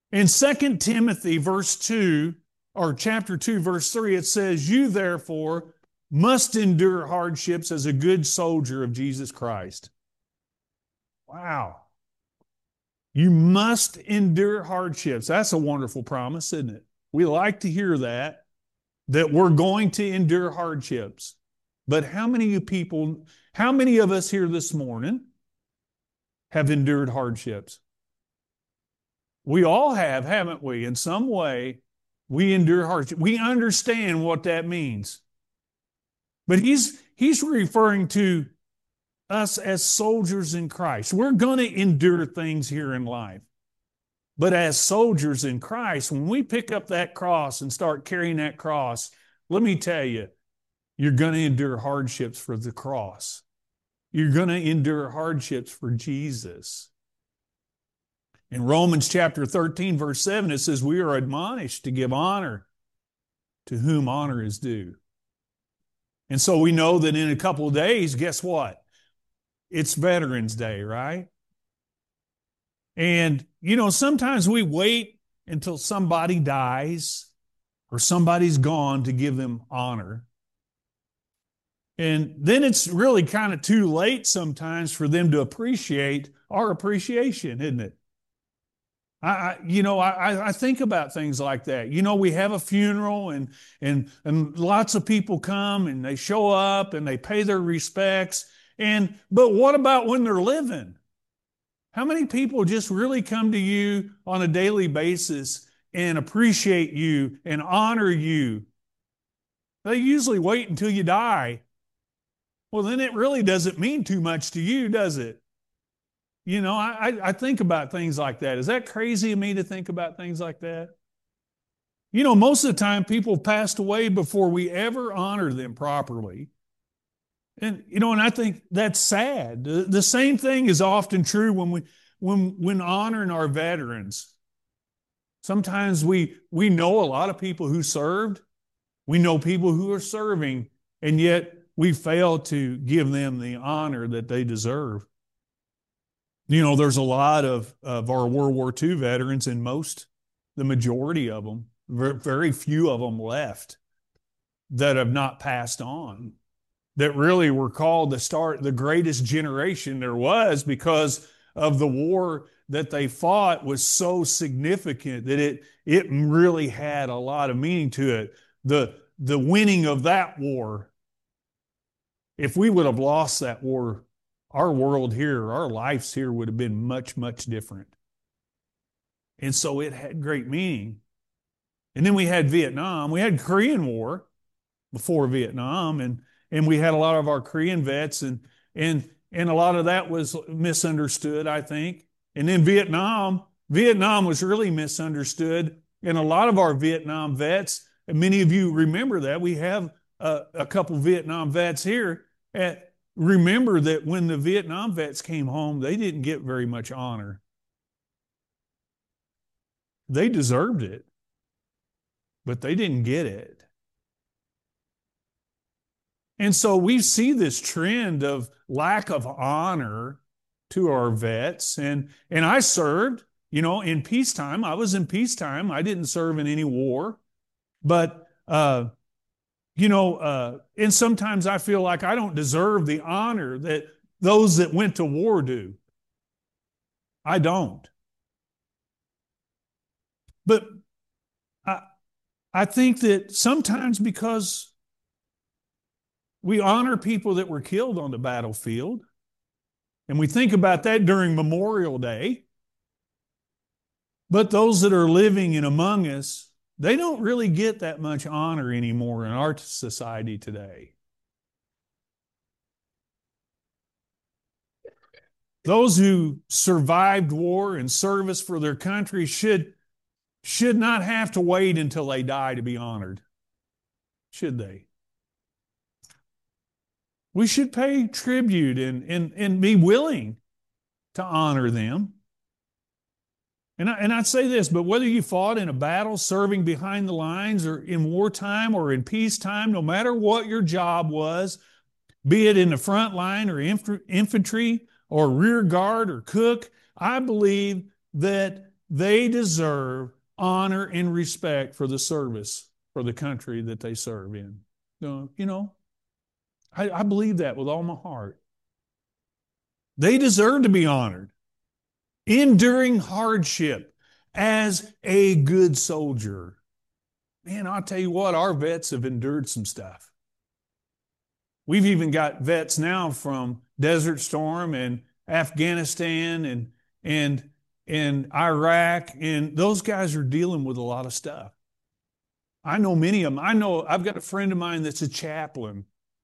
In 2 Timothy verse 2, or chapter 2, verse 3, it says, "You therefore must endure hardships as a good soldier of Jesus Christ." Wow. You must endure hardships. That's a wonderful promise, isn't it? We like to hear that we're going to endure hardships. But how many of us here this morning have endured hardships? We all have, haven't we? In some way, we endure hardship. We understand what that means. But he's referring to us as soldiers in Christ. We're going to endure things here in life. But as soldiers in Christ, when we pick up that cross and start carrying that cross, let me tell you, you're going to endure hardships for the cross. You're going to endure hardships for Jesus. In Romans chapter 13, verse 7, it says, "We are admonished to give honor to whom honor is due." And so we know that in a couple of days, guess what? It's Veterans Day, right? And, sometimes we wait until somebody dies or somebody's gone to give them honor. And then it's really kind of too late sometimes for them to appreciate our appreciation, isn't it? I think about things like that. We have a funeral and lots of people come and they show up and they pay their respects. But what about when they're living? How many people just really come to you on a daily basis and appreciate you and honor you? They usually wait until you die. Well, then it really doesn't mean too much to you, does it? I think about things like that. Is that crazy of me to think about things like that? Most of the time people passed away before we ever honor them properly. And I think that's sad. The same thing is often true when honoring our veterans. Sometimes we know a lot of people who served. We know people who are serving, and yet we fail to give them the honor that they deserve. There's a lot of our World War II veterans, and the majority of them, very few of them left that have not passed on, that really were called to start the greatest generation there was because of the war that they fought was so significant that it really had a lot of meaning to it. The winning of that war, if we would have lost that war, our world here, our lives here would have been much, much different. And so it had great meaning. And then we had Vietnam. We had Korean War before Vietnam, and we had a lot of our Korean vets, and a lot of that was misunderstood, I think. And then Vietnam was really misunderstood. And a lot of our Vietnam vets, and many of you remember that, we have a couple Vietnam vets here. Remember that when the Vietnam vets came home, they didn't get very much honor. They deserved it, but they didn't get it. And so we see this trend of lack of honor to our vets. And I served, in peacetime. I was in peacetime. I didn't serve in any war. But, and sometimes I feel like I don't deserve the honor that those that went to war do. I don't. But I think that sometimes because we honor people that were killed on the battlefield, and we think about that during Memorial Day, but those that are living in among us, they don't really get that much honor anymore in our society today. Those who survived war and service for their country should not have to wait until they die to be honored, should they? We should pay tribute and be willing to honor them. And I'd say this, but whether you fought in a battle, serving behind the lines, or in wartime or in peacetime, no matter what your job was, be it in the front line or infantry or rear guard or cook, I believe that They deserve honor and respect for the service for the country that they serve in. I believe that with all my heart. They deserve to be honored. Enduring hardship as a good soldier. Man, I'll tell you what, our vets have endured some stuff. We've even got vets now from Desert Storm and Afghanistan and Iraq, and those guys are dealing with a lot of stuff. I know many of them. I've got a friend of mine that's a chaplain.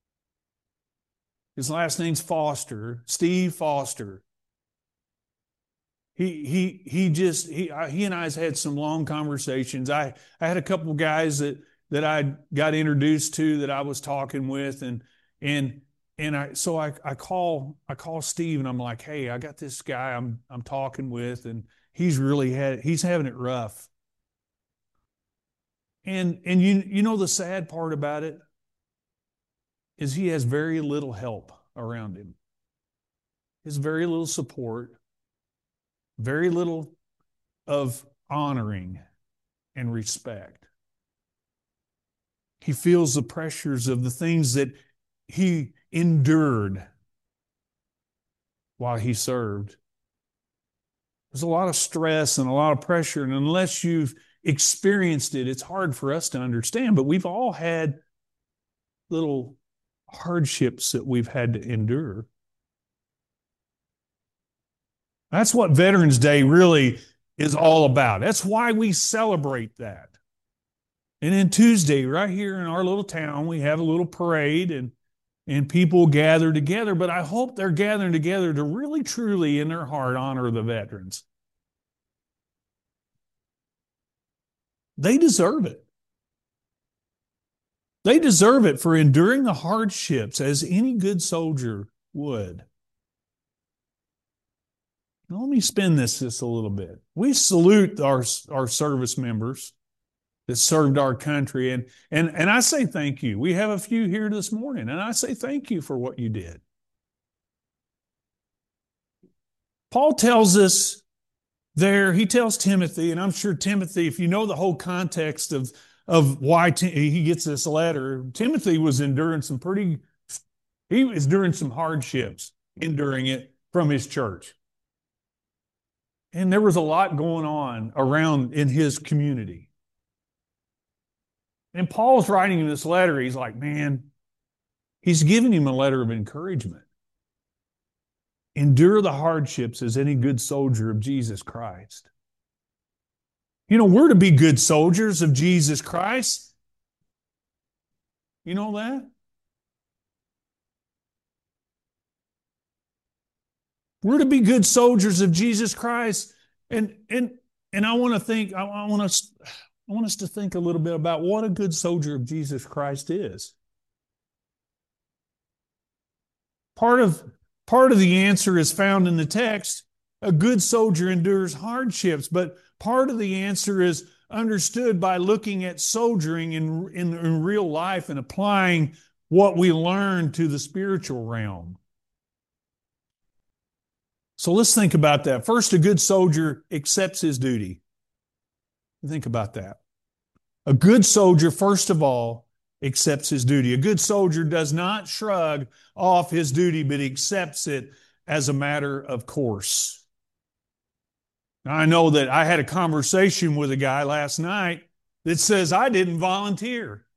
His last name's Foster, Steve Foster. He and I has had some long conversations. I had a couple of guys that I got introduced to that I was talking with, and I call Steve and I'm like, hey, I got this guy I'm talking with, and he's having it rough. And you know the sad part about it is he has very little help around him. He has very little support, very little of honoring and respect. He feels the pressures of the things that he endured while he served. There's a lot of stress and a lot of pressure, and unless you've experienced it, it's hard for us to understand, but we've all had little hardships that we've had to endure. That's what Veterans Day really is all about. That's why we celebrate that. And then Tuesday, right here in our little town, we have a little parade and people gather together, but I hope they're gathering together to really, truly, in their heart, honor the veterans. They deserve it. They deserve it for enduring the hardships as any good soldier would. Now, let me spin this just a little bit. We salute our service members that served our country, and I say thank you. We have a few here this morning, and I say thank you for what you did. Paul tells us there, he tells Timothy, and I'm sure Timothy, if you know the whole context of why he gets this letter, Timothy was enduring he was enduring some hardships, enduring it from his church. And there was a lot going on around in his community. And Paul's writing in this letter, he's like, man, he's giving him a letter of encouragement. Endure the hardships as any good soldier of Jesus Christ. You know, we're to be good soldiers of Jesus Christ. You know that? We're to be good soldiers of Jesus Christ. And I want us to think a little bit about what a good soldier of Jesus Christ is. Part of the answer is found in the text. A good soldier endures hardships, but part of the answer is understood by looking at soldiering in real life and applying what we learn to the spiritual realm. So let's think about that. First, a good soldier accepts his duty. Think about that. A good soldier, first of all, accepts his duty. A good soldier does not shrug off his duty, but accepts it as a matter of course. Now, I know that I had a conversation with a guy last night that says, I didn't volunteer.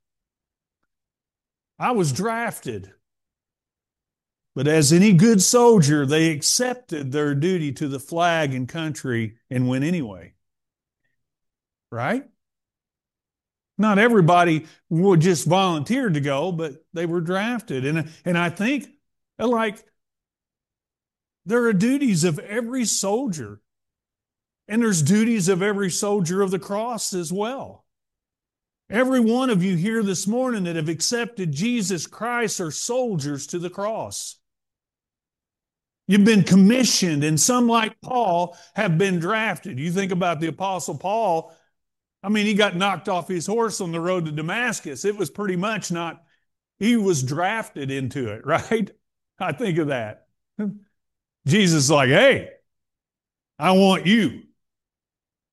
I was drafted. But as any good soldier, they accepted their duty to the flag and country and went anyway. Right? Not everybody would just volunteer to go, but they were drafted. And I think, like, there are duties of every soldier. And there's duties of every soldier of the cross as well. Every one of you here this morning that have accepted Jesus Christ are soldiers to the cross. You've been commissioned, and some, like Paul, have been drafted. You think about the Apostle Paul. I mean, he got knocked off his horse on the road to Damascus. It was pretty much he was drafted into it, right? I think of that. Jesus is like, hey, I want you.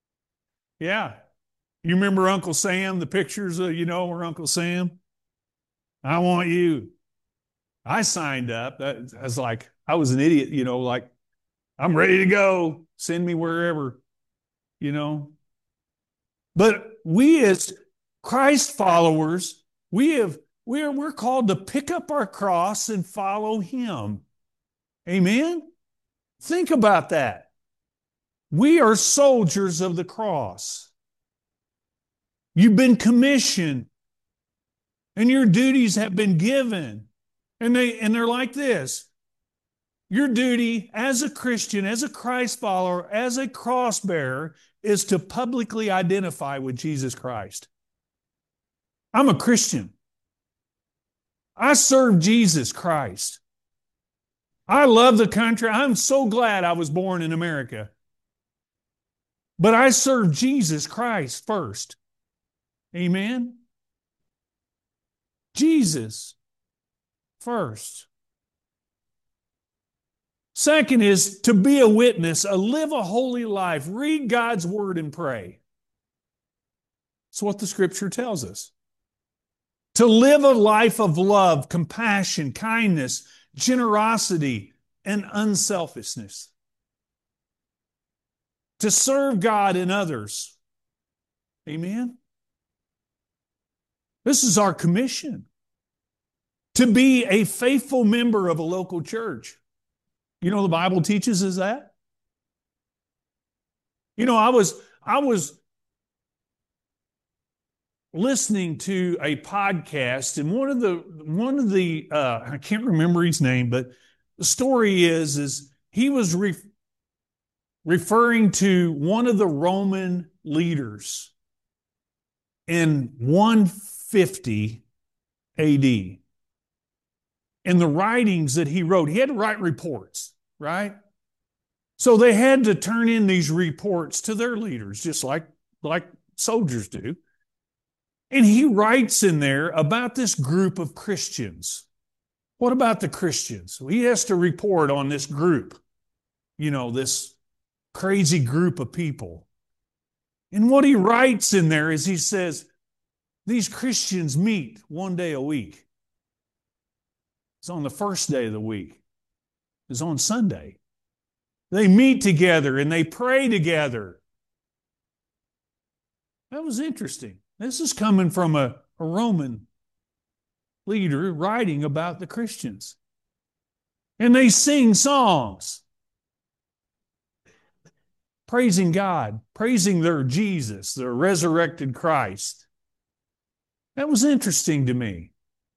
Yeah. You remember Uncle Sam, the pictures of, where Uncle Sam? I want you. I signed up. I was like, I was an idiot, like, I'm ready to go. Send me wherever, you know. But we as Christ followers, we're called to pick up our cross and follow him. Amen? Think about that. We are soldiers of the cross. You've been commissioned and your duties have been given. And they're like this. Your duty as a Christian, as a Christ follower, as a cross bearer is to publicly identify with Jesus Christ. I'm a Christian. I serve Jesus Christ. I love the country. I'm so glad I was born in America. But I serve Jesus Christ first. Amen? Jesus first. Second is to be a witness, live a holy life, read God's word and pray. That's what the scripture tells us. To live a life of love, compassion, kindness, generosity, and unselfishness. To serve God and others. Amen? This is our commission. To be a faithful member of a local church. You know, the Bible teaches us that. You know, I was listening to a podcast, and one of the I can't remember his name, but the story is he was referring to one of the Roman leaders in 150 AD. And the writings that he wrote, he had to write reports, right? So they had to turn in these reports to their leaders, just like soldiers do. And he writes in there about this group of Christians. What about the Christians? Well, he has to report on this group, this crazy group of people. And what he writes in there is he says, these Christians meet one day a week. It's on the first day of the week. It's on Sunday. They meet together and they pray together. That was interesting. This is coming from a Roman leader writing about the Christians. And they sing songs, praising God, praising their Jesus, their resurrected Christ. That was interesting to me.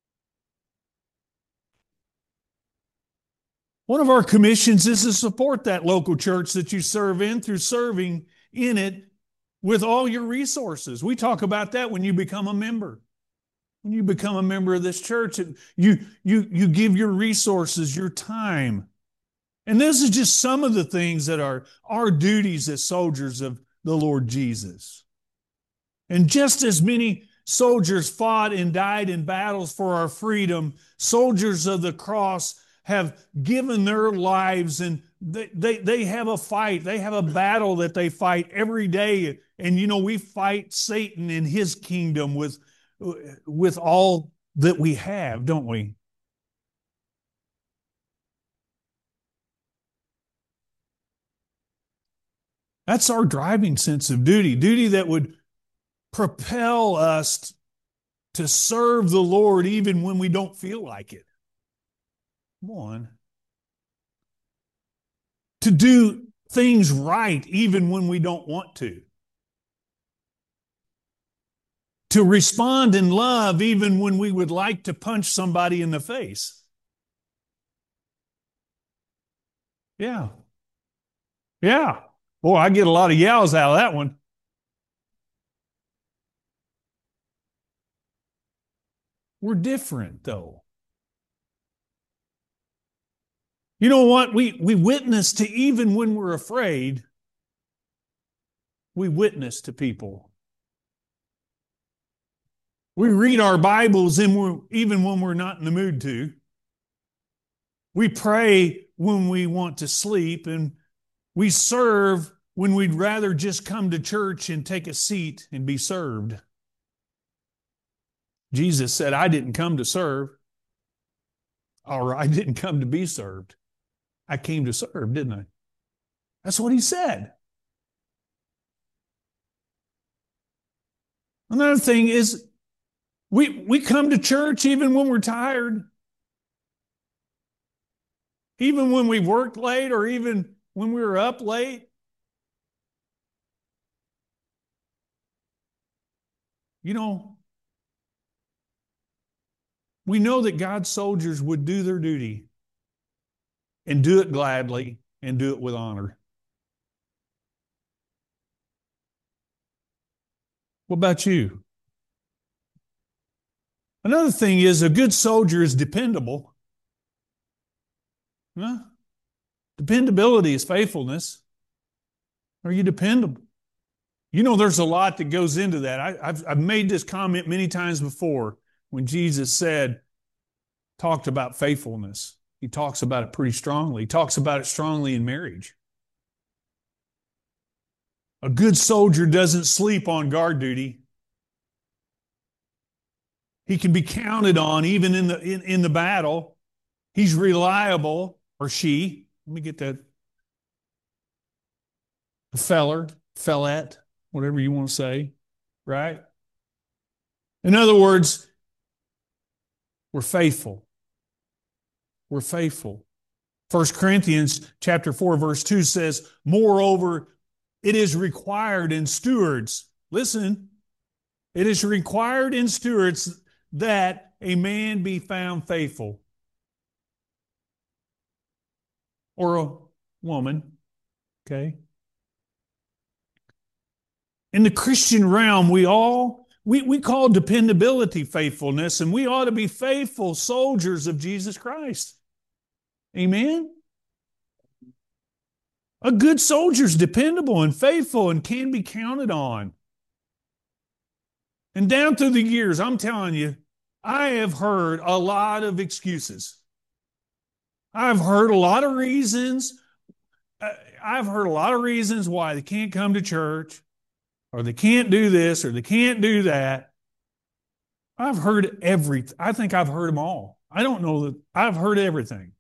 One of our commissions is to support that local church that you serve in through serving in it with all your resources. We talk about that when you become a member. When you become a member of this church, you give your resources, your time. And this is just some of the things that are our duties as soldiers of the Lord Jesus. And just as many soldiers fought and died in battles for our freedom, soldiers of the cross have given their lives, and they have a fight. They have a battle that they fight every day. And, we fight Satan in his kingdom with all that we have, don't we? That's our driving sense of duty that would propel us to serve the Lord even when we don't feel like it. Come on. To do things right even when we don't want to. To respond in love even when we would like to punch somebody in the face. Yeah. Yeah. Boy, I get a lot of yells out of that one. We're different, though. You know what? We witness to, even when we're afraid, we witness to people. We read our Bibles even when we're not in the mood to. We pray when we want to sleep, and we serve when we'd rather just come to church and take a seat and be served. Jesus said, I didn't come to serve, or I didn't come to be served. I came to serve, didn't I? That's what he said. Another thing is, we come to church even when we're tired, even when we worked late, or even when we were up late. You know, we know that God's soldiers would do their duty and do it gladly and do it with honor. What about you? Another thing is, a good soldier is dependable. Huh? Dependability is faithfulness. Are you dependable? You know, there's a lot that goes into that. I've made this comment many times before when Jesus talked about faithfulness. He talks about it pretty strongly. He talks about it strongly in marriage. A good soldier doesn't sleep on guard duty. He can be counted on even in the battle. He's reliable, or she. Let me get that. A fellette, whatever you want to say, right? In other words, we're faithful. We're faithful. 1 Corinthians chapter 4, verse 2 says, moreover, it is required in stewards. Listen, it is required in stewards that a man be found faithful. Or a woman, okay? In the Christian realm, we call dependability faithfulness, and we ought to be faithful soldiers of Jesus Christ. Amen? A good soldier is dependable and faithful and can be counted on. And down through the years, I'm telling you, I have heard a lot of excuses. I've heard a lot of reasons. I've heard a lot of reasons why they can't come to church, or they can't do this, or they can't do that. I've heard everything. I think I've heard them all. I don't know that I've heard everything.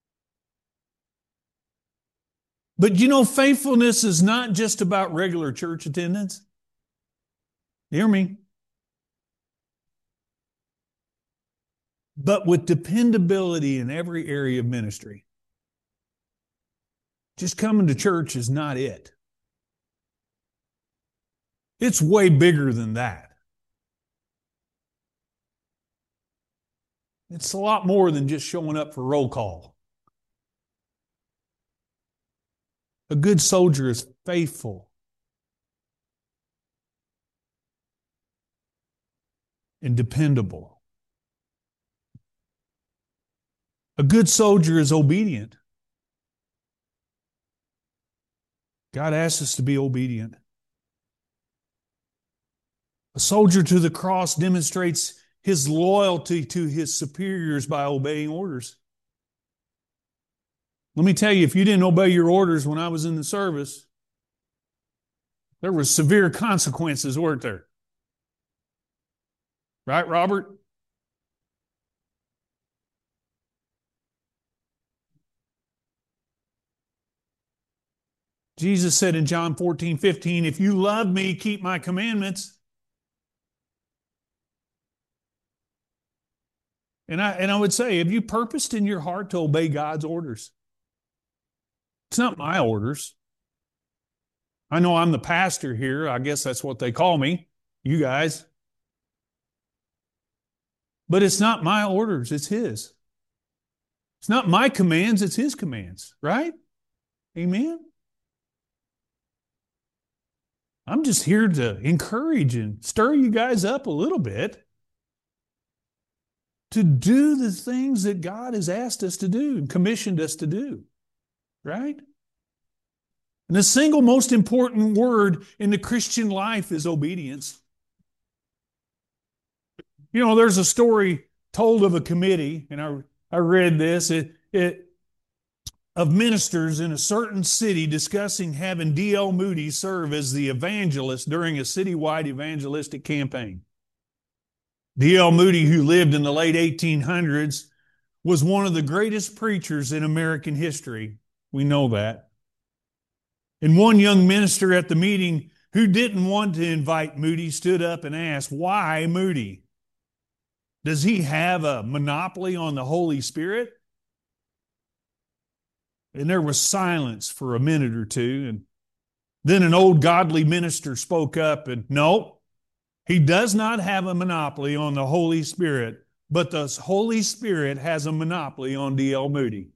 But you know, faithfulness is not just about regular church attendance. You hear me? But with dependability in every area of ministry. Just coming to church is not it. It's way bigger than that. It's a lot more than just showing up for roll call. A good soldier is faithful and dependable. A good soldier is obedient. God asks us to be obedient. A soldier to the cross demonstrates his loyalty to his superiors by obeying orders. Let me tell you, if you didn't obey your orders when I was in the service, there were severe consequences, weren't there? Right, Robert? Jesus said in John 14:15, if you love me, keep my commandments. And I would say, have you purposed in your heart to obey God's orders? It's not my orders. I know I'm the pastor here. I guess that's what they call me, you guys. But it's not my orders, it's His. It's not my commands, it's His commands, right? Amen? I'm just here to encourage and stir you guys up a little bit to do the things that God has asked us to do and commissioned us to do, right? And the single most important word in the Christian life is obedience. You know, there's a story told of a committee, and I read this. of ministers in a certain city discussing having D.L. Moody serve as the evangelist during a citywide evangelistic campaign. D.L. Moody, who lived in the late 1800s, was one of the greatest preachers in American history. We know that. And one young minister at the meeting who didn't want to invite Moody stood up and asked, "Why Moody? Does he have a monopoly on the Holy Spirit?" And there was silence for a minute or two. And then an old godly minister spoke up and, "No, he does not have a monopoly on the Holy Spirit, but the Holy Spirit has a monopoly on D.L. Moody."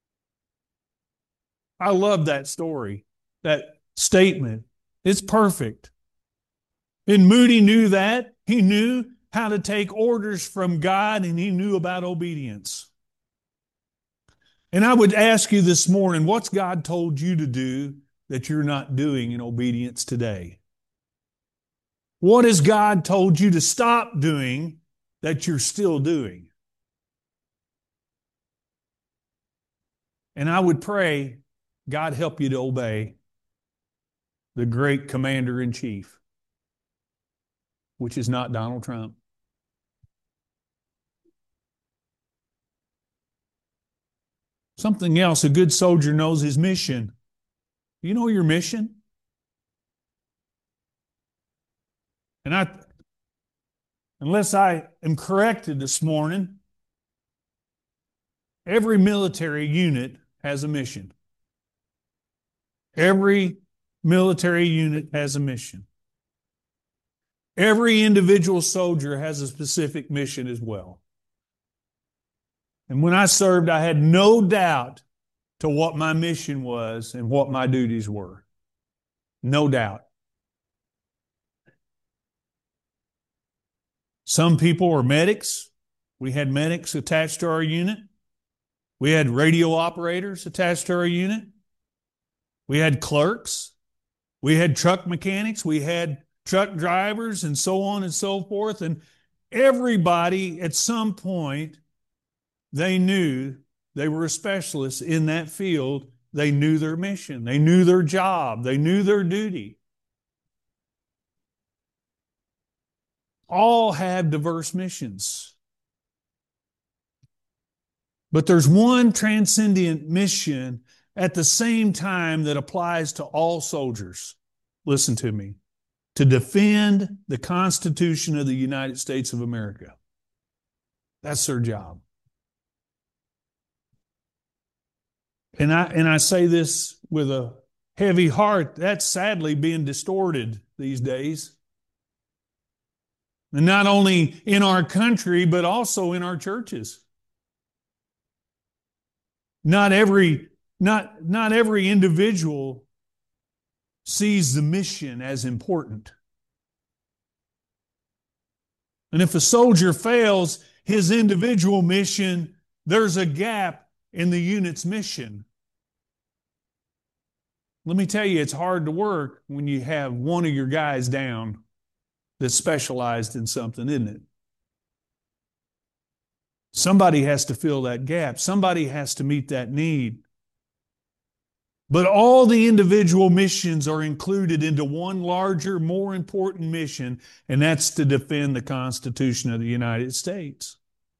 I love that story, that statement. It's perfect. And Moody knew that. He knew how to take orders from God, and he knew about obedience. And I would ask you this morning, what's God told you to do that you're not doing in obedience today? What has God told you to stop doing that you're still doing? And I would pray, God help you to obey the great commander-in-chief, which is not Donald Trump. Something else, a good soldier knows his mission. You know your mission? And unless I am corrected this morning, every military unit has a mission. Every military unit has a mission. Every individual soldier has a specific mission as well. And when I served, I had no doubt to what my mission was and what my duties were. No doubt. Some people were medics. We had medics attached to our unit. We had radio operators attached to our unit. We had clerks. We had truck mechanics. We had truck drivers and so on and so forth. And everybody at some point, they knew they were a specialist in that field. They knew their mission. They knew their job. They knew their duty. All have diverse missions. But there's one transcendent mission at the same time that applies to all soldiers. Listen to me. To defend the Constitution of the United States of America. That's their job. And I say this with a heavy heart. That's sadly being distorted these days. And not only in our country, but also in our churches. Not every individual sees the mission as important. And if a soldier fails his individual mission, there's a gap in the unit's mission. Let me tell you, it's hard to work when you have one of your guys down that's specialized in something, isn't it? Somebody has to fill that gap. Somebody has to meet that need. But all the individual missions are included into one larger, more important mission, and that's to defend the Constitution of the United States.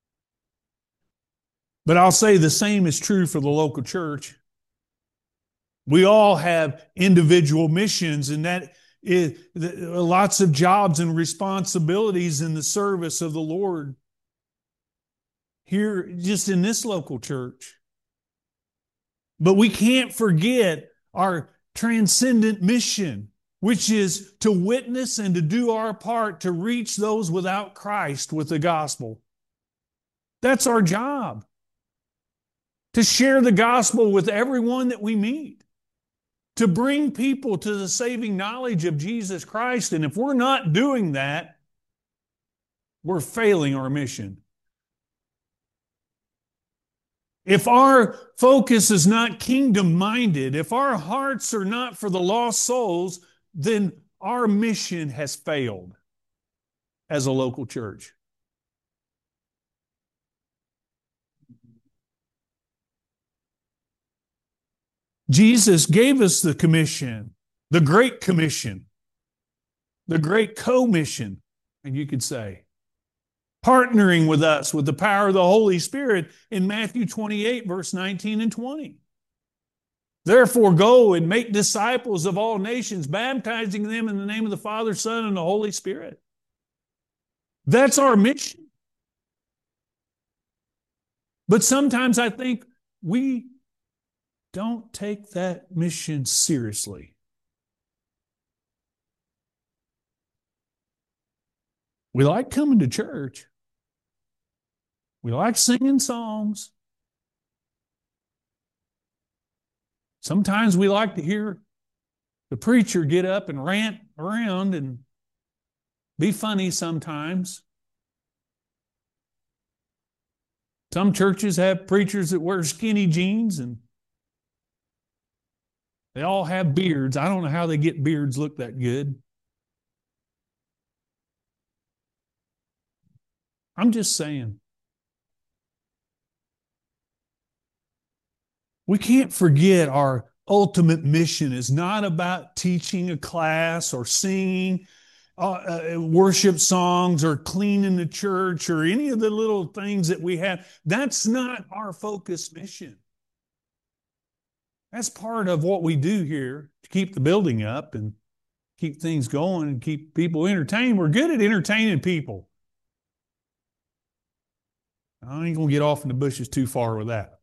But I'll say the same is true for the local church. We all have individual missions, and that is lots of jobs and responsibilities in the service of the Lord. Here, just in this local church. But we can't forget our transcendent mission, which is to witness and to do our part to reach those without Christ with the gospel. That's our job. To share the gospel with everyone that we meet. To bring people to the saving knowledge of Jesus Christ. And if we're not doing that, we're failing our mission. If our focus is not kingdom-minded, if our hearts are not for the lost souls, then our mission has failed as a local church. Jesus gave us the commission, the Great Commission, the Great Commission, and you could say, partnering with us with the power of the Holy Spirit in Matthew 28, verse 19 and 20. Therefore, go and make disciples of all nations, baptizing them in the name of the Father, Son, and the Holy Spirit. That's our mission. But sometimes I think we don't take that mission seriously. We like coming to church. We like singing songs. Sometimes we like to hear the preacher get up and rant around and be funny sometimes. Some churches have preachers that wear skinny jeans and they all have beards. I don't know how they get beards look that good. I'm just saying. We can't forget our ultimate mission is not about teaching a class or singing worship songs or cleaning the church or any of the little things that we have. That's not our focus mission. That's part of what we do here to keep the building up and keep things going and keep people entertained. We're good at entertaining people. I ain't going to get off in the bushes too far with that.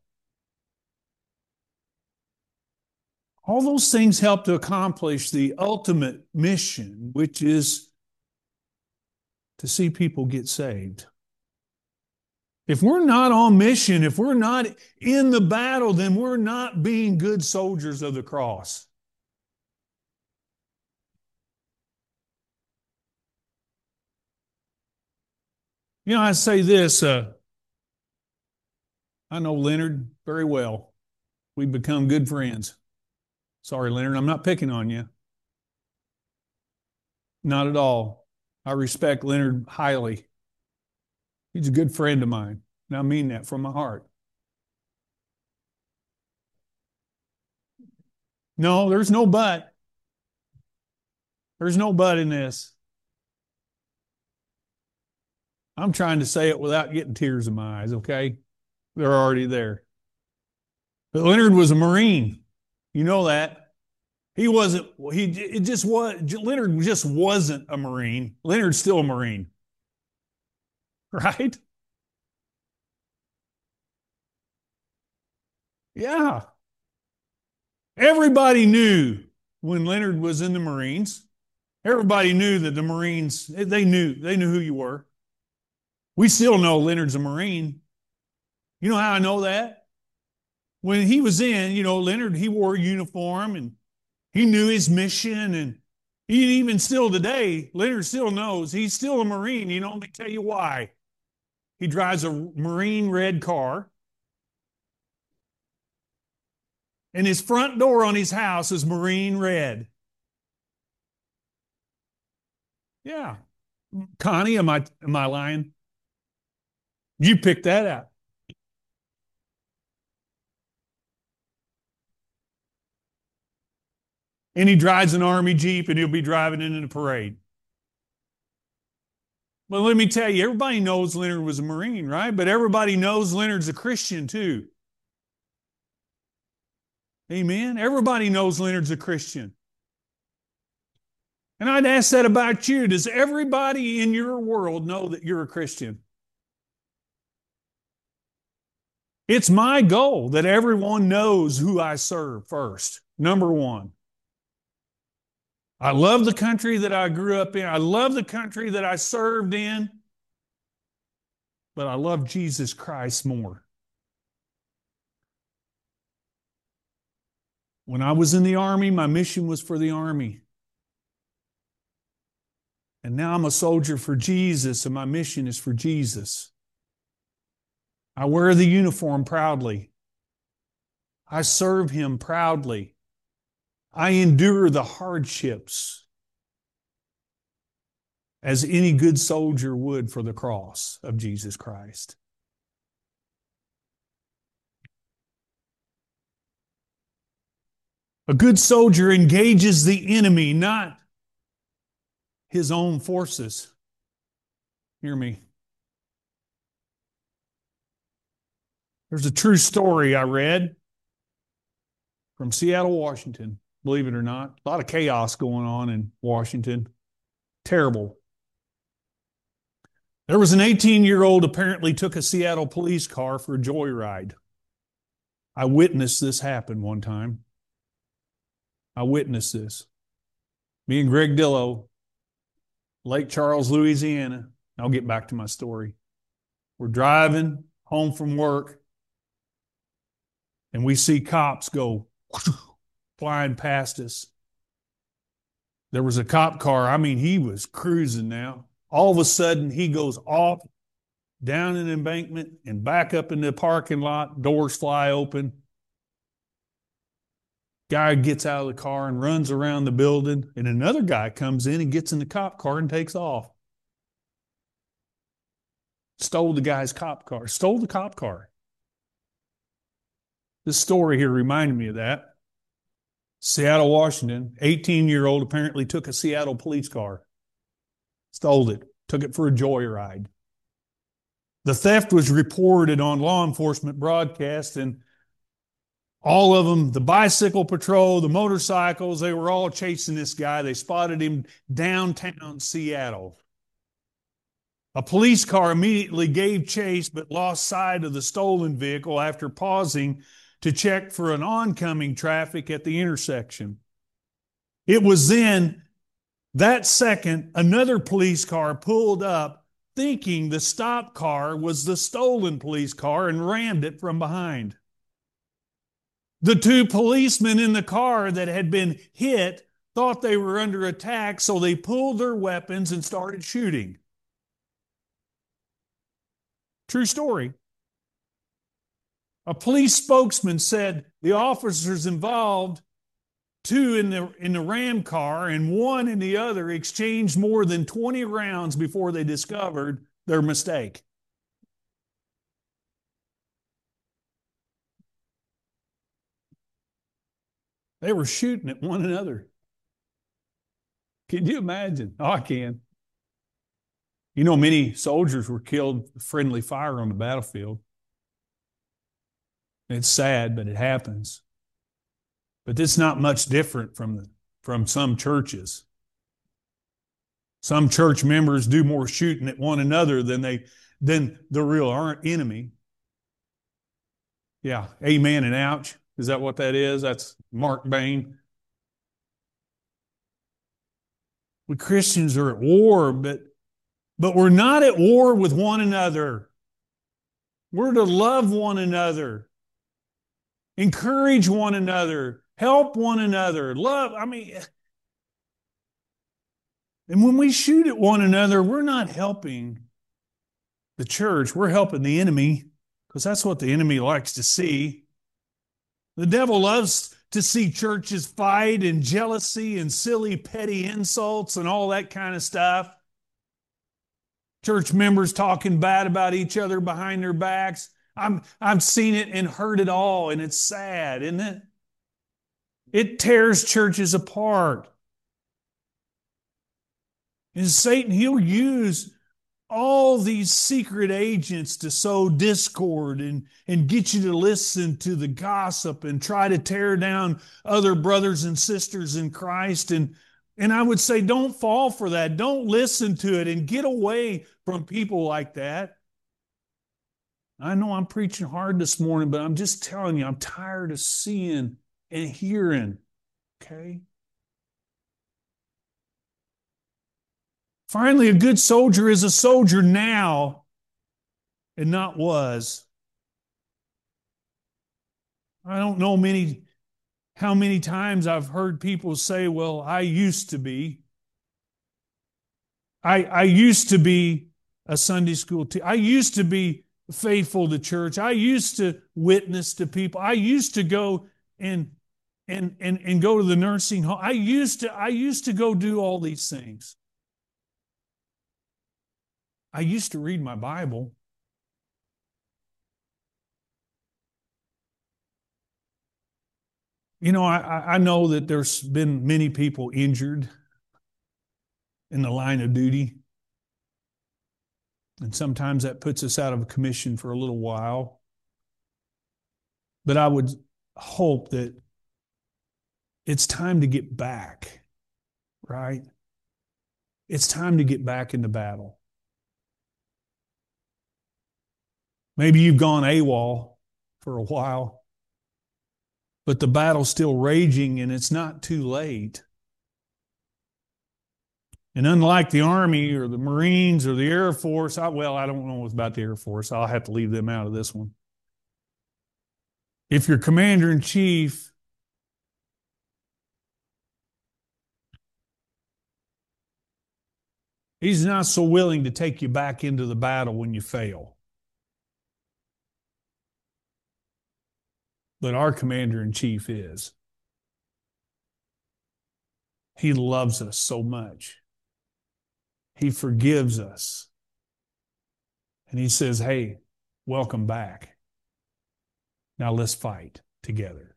All those things help to accomplish the ultimate mission, which is to see people get saved. If we're not on mission, if we're not in the battle, then we're not being good soldiers of the cross. You know, I say this, I know Leonard very well. We've become good friends. Sorry, Leonard, I'm not picking on you. Not at all. I respect Leonard highly. He's a good friend of mine, and I mean that from my heart. No, there's no but. There's no but in this. I'm trying to say it without getting tears in my eyes, okay? They're already there. But Leonard was a Marine. You know that. He wasn't, it just was, Leonard just wasn't a Marine. Leonard's still a Marine. Right? Yeah. Everybody knew when Leonard was in the Marines. Everybody knew that the Marines, they knew who you were. We still know Leonard's a Marine. You know how I know that? When he was in, Leonard, he wore a uniform and he knew his mission, and even still today, Leonard still knows he's still a Marine. Let me tell you why. He drives a Marine red car, and his front door on his house is Marine red. Yeah. Connie, am I lying? You picked that out. And he drives an Army Jeep, and he'll be driving it in a parade. But let me tell you, everybody knows Leonard was a Marine, right? But everybody knows Leonard's a Christian too. Amen? Everybody knows Leonard's a Christian. And I'd ask that about you. Does everybody in your world know that you're a Christian? It's my goal that everyone knows who I serve first. Number one. I love the country that I grew up in. I love the country that I served in. But I love Jesus Christ more. When I was in the Army, my mission was for the Army. And now I'm a soldier for Jesus, and my mission is for Jesus. I wear the uniform proudly. I serve Him proudly. I endure the hardships as any good soldier would for the cross of Jesus Christ. A good soldier engages the enemy, not his own forces. Hear me. There's a true story I read from Seattle, Washington. Believe it or not, a lot of chaos going on in Washington. Terrible. There was an 18-year-old apparently took a Seattle police car for a joyride. I witnessed this happen one time. I witnessed this. Me and Greg Dillow, Lake Charles, Louisiana. I'll get back to my story. We're driving home from work, and we see cops go flying past us. There was a cop car. I mean, he was cruising now. All of a sudden, he goes off down an embankment and back up in the parking lot. Doors fly open. Guy gets out of the car and runs around the building, and another guy comes in and gets in the cop car and takes off. Stole the guy's cop car. Stole the cop car. This story here reminded me of that. Seattle, Washington, 18-year-old apparently took a Seattle police car. Stole it. Took it for a joyride. The theft was reported on law enforcement broadcast, and all of them, the bicycle patrol, the motorcycles, they were all chasing this guy. They spotted him downtown Seattle. A police car immediately gave chase but lost sight of the stolen vehicle after pausing to check for an oncoming traffic at the intersection. It was then, that second, another police car pulled up thinking the stop car was the stolen police car and rammed it from behind. The two policemen in the car that had been hit thought they were under attack, so they pulled their weapons and started shooting. True story. A police spokesman said the officers involved, two in the ram car and one in the other, exchanged more than 20 rounds before they discovered their mistake. They were shooting at one another. Can you imagine? Oh, I can. You know, many soldiers were killed with friendly fire on the battlefield. It's sad, but it happens. But it's not much different from some churches. Some church members do more shooting at one another than the real enemy. Yeah, amen and ouch. Is that what that is? That's Mark Bain. We Christians are at war, but we're not at war with one another. We're to love one another, encourage one another, help one another, love. And when we shoot at one another, we're not helping the church. We're helping the enemy, because that's what the enemy likes to see. The devil loves to see churches fight and jealousy and silly, petty insults and all that kind of stuff. Church members talking bad about each other behind their backs. I've seen it and heard it all, and it's sad, isn't it? It tears churches apart. And Satan, he'll use all these secret agents to sow discord and get you to listen to the gossip and try to tear down other brothers and sisters in Christ. And I would say, don't fall for that. Don't listen to it and get away from people like that. I know I'm preaching hard this morning, but I'm just telling you, I'm tired of seeing and hearing. Okay? Finally, a good soldier is a soldier now and not was. I don't know how many times I've heard people say, well, I used to be. I used to be a Sunday school teacher. I used to be faithful to church. I used to witness to people. I used to go and go to the nursing home. I used to go do all these things. I used to read my Bible. I know that there's been many people injured in the line of duty. And sometimes that puts us out of a commission for a little while. But I would hope that it's time to get back, right? It's time to get back into battle. Maybe you've gone AWOL for a while, but the battle's still raging and it's not too late. And unlike the Army or the Marines or the Air Force, I don't know about the Air Force. I'll have to leave them out of this one. If your commander in chief he's not so willing to take you back into the battle when you fail. But our commander in chief is. He loves us so much. He forgives us. And he says, hey, welcome back. Now let's fight together.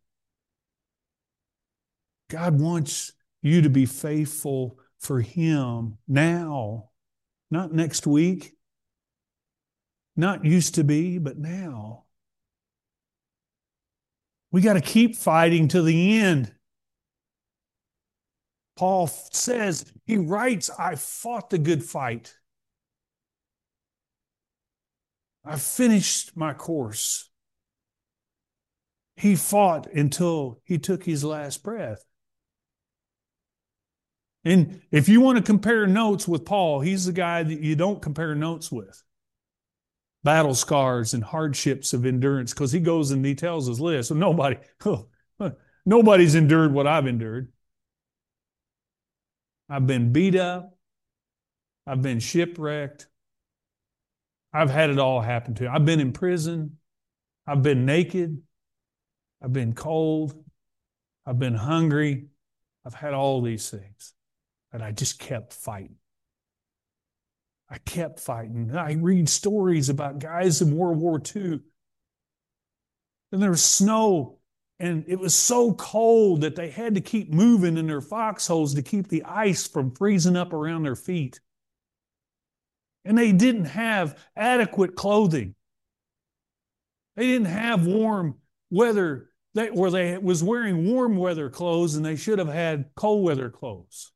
God wants you to be faithful for him now, not next week, not used to be, but now. We got to keep fighting to the end. Paul says, he writes, I fought the good fight. I finished my course. He fought until he took his last breath. And if you want to compare notes with Paul, he's the guy that you don't compare notes with. Battle scars and hardships of endurance, because he goes and he tells his list. So nobody's endured what I've endured. I've been beat up. I've been shipwrecked. I've had it all happen to me. I've been in prison. I've been naked. I've been cold. I've been hungry. I've had all these things. And I just kept fighting. I kept fighting. I read stories about guys in World War II. And there was snow, and it was so cold that they had to keep moving in their foxholes to keep the ice from freezing up around their feet. And they didn't have adequate clothing. They didn't have warm weather, they was wearing warm weather clothes, and they should have had cold weather clothes.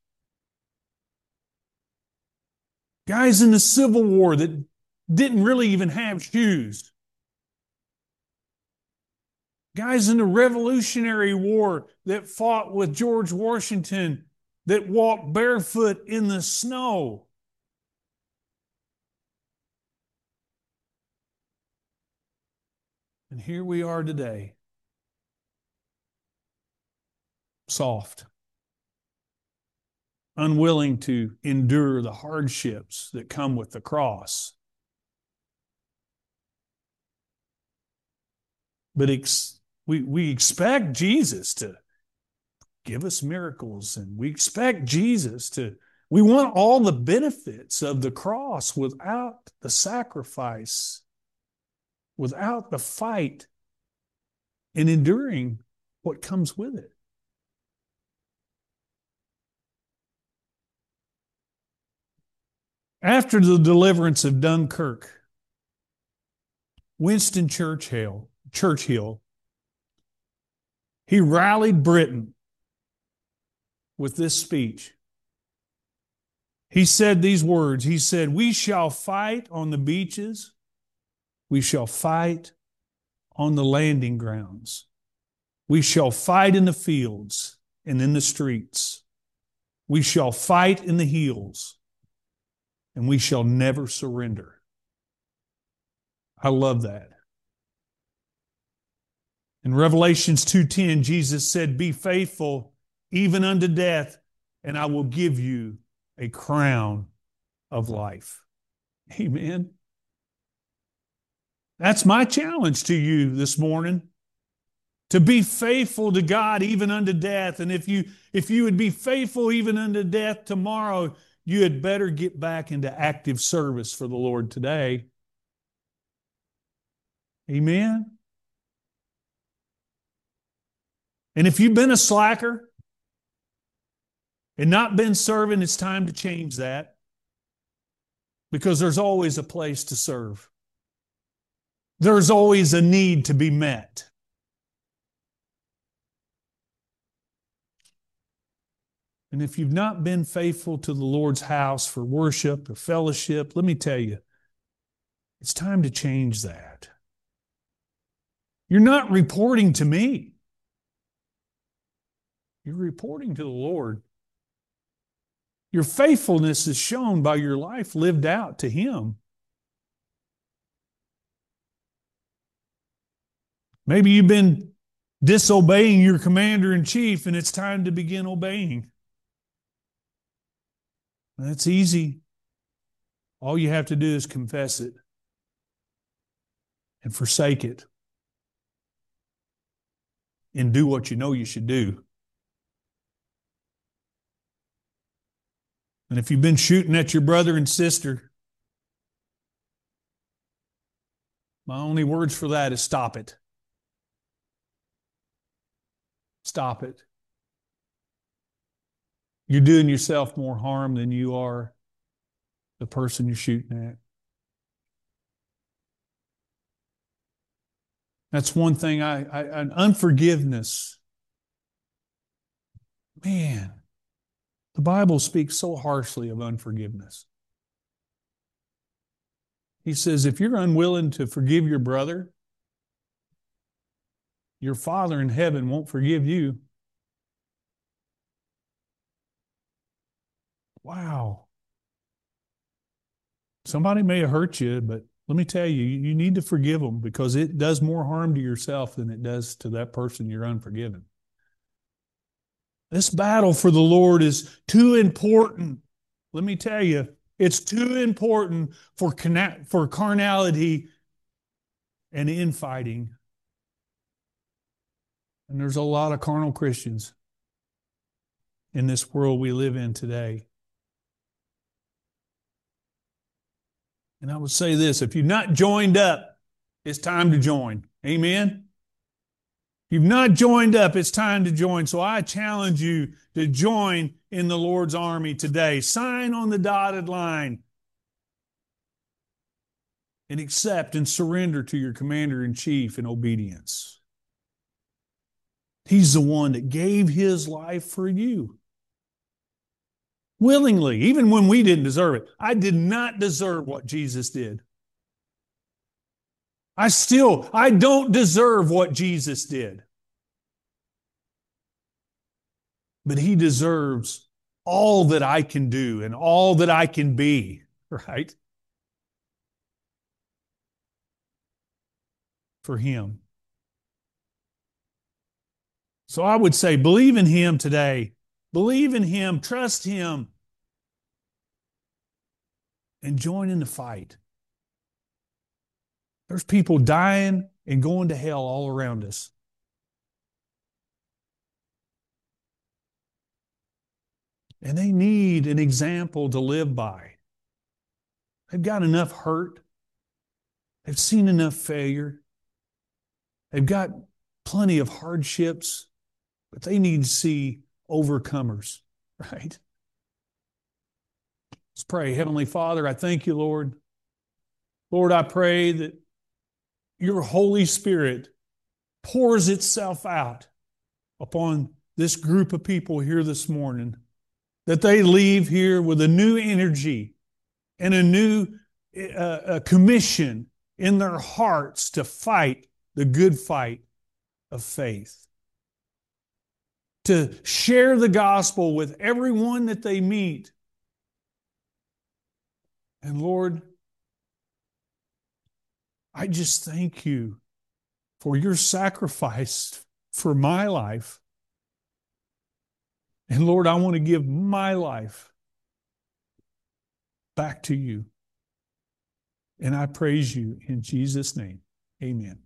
Guys in the Civil War that didn't really even have shoes. Guys in the Revolutionary War that fought with George Washington that walked barefoot in the snow. And here we are today. Soft. Unwilling to endure the hardships that come with the cross. But we expect Jesus to give us miracles, and we expect we want all the benefits of the cross without the sacrifice, without the fight, and enduring what comes with it. After the deliverance of Dunkirk, Winston Churchill, he rallied Britain with this speech. He said these words. He said, "We shall fight on the beaches. We shall fight on the landing grounds. We shall fight in the fields and in the streets. We shall fight in the hills, and we shall never surrender." I love that. In Revelations 2:10, Jesus said, "Be faithful even unto death, and I will give you a crown of life." Amen. That's my challenge to you this morning. To be faithful to God even unto death. And if you would be faithful even unto death tomorrow, you had better get back into active service for the Lord today. Amen. And if you've been a slacker and not been serving, it's time to change that, because there's always a place to serve. There's always a need to be met. And if you've not been faithful to the Lord's house for worship or fellowship, let me tell you, it's time to change that. You're not reporting to me. You're reporting to the Lord. Your faithfulness is shown by your life lived out to Him. Maybe you've been disobeying your commander-in-chief, and it's time to begin obeying. That's easy. All you have to do is confess it and forsake it and do what you know you should do. And if you've been shooting at your brother and sister, my only words for that is stop it. Stop it. You're doing yourself more harm than you are the person you're shooting at. That's one thing unforgiveness. Man, the Bible speaks so harshly of unforgiveness. He says, if you're unwilling to forgive your brother, your Father in heaven won't forgive you. Wow. Somebody may have hurt you, but let me tell you, you need to forgive them, because it does more harm to yourself than it does to that person you're unforgiven. This battle for the Lord is too important. Let me tell you, it's too important for carnality and infighting. And there's a lot of carnal Christians in this world we live in today. And I would say this, if you've not joined up, it's time to join. Amen? If you've not joined up, it's time to join. So I challenge you to join in the Lord's army today. Sign on the dotted line and accept and surrender to your commander-in-chief in obedience. He's the one that gave His life for you. Willingly, even when we didn't deserve it. I did not deserve what Jesus did. I don't deserve what Jesus did. But He deserves all that I can do and all that I can be, right? For Him. So I would say, believe in Him today. Believe in Him, trust Him, and join in the fight. There's people dying and going to hell all around us. And they need an example to live by. They've got enough hurt. They've seen enough failure. They've got plenty of hardships, but they need to see overcomers, right? Let's pray. Heavenly Father, I thank you, Lord. Lord, I pray that your Holy Spirit pours itself out upon this group of people here this morning, that they leave here with a new energy and a new commission in their hearts to fight the good fight of faith, to share the gospel with everyone that they meet. And Lord, I just thank you for your sacrifice for my life. And Lord, I want to give my life back to you. And I praise you in Jesus' name. Amen.